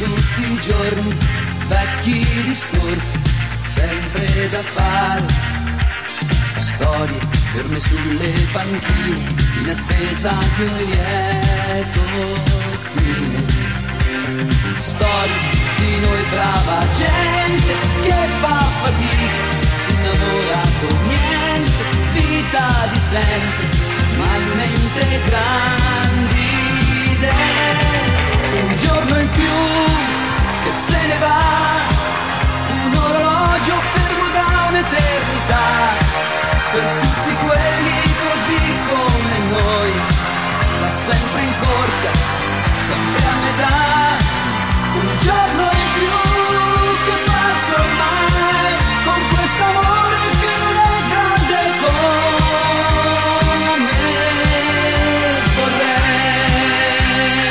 tutti i giorni, vecchi discorsi, sempre da fare, storie ferme sulle panchine, in attesa di un lieto fine. Storie di noi brava gente che fa fatica, si innamora con niente, vita di sempre, ma in mente grandi idee. Un giorno in più che se ne va, un orologio fermo da un'eternità, per tutti quelli così come noi, va sempre in corsa, sempre a metà. Un giorno in più che passa ormai, con quest'amore che non è grande come vorrei.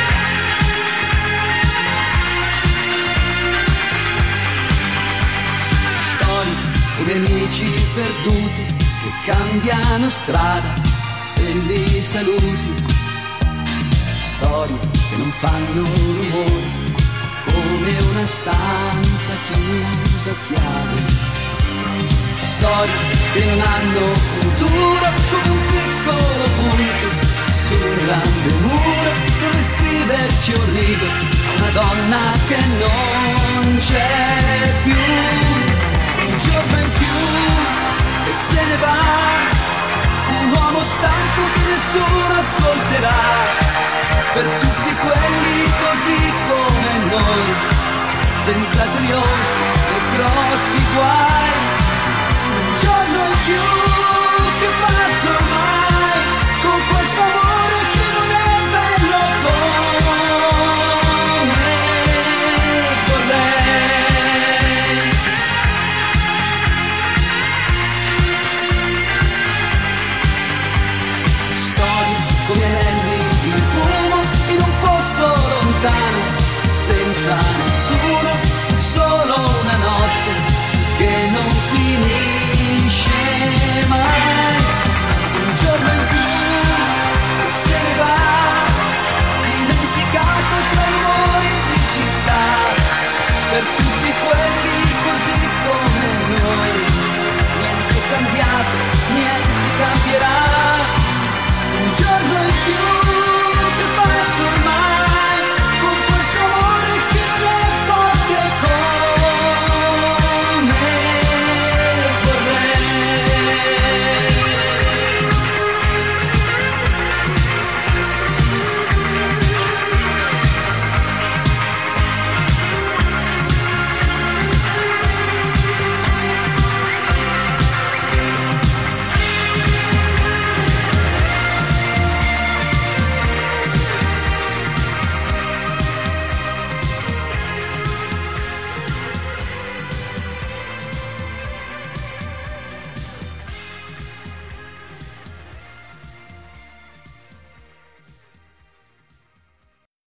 Storie di amici perduti che cambiano strada se li saluti, storie che non fanno rumore come una stanza chiusa a chiave, storie che non hanno futuro come un piccolo punto su un grande muro dove scriverci un rigo a una donna che non c'è più. Un giorno in più che se ne va, un uomo stanco che nessuno ascolterà, per tutti quelli così come noi, senza trionfi e grossi guai. Un giorno in più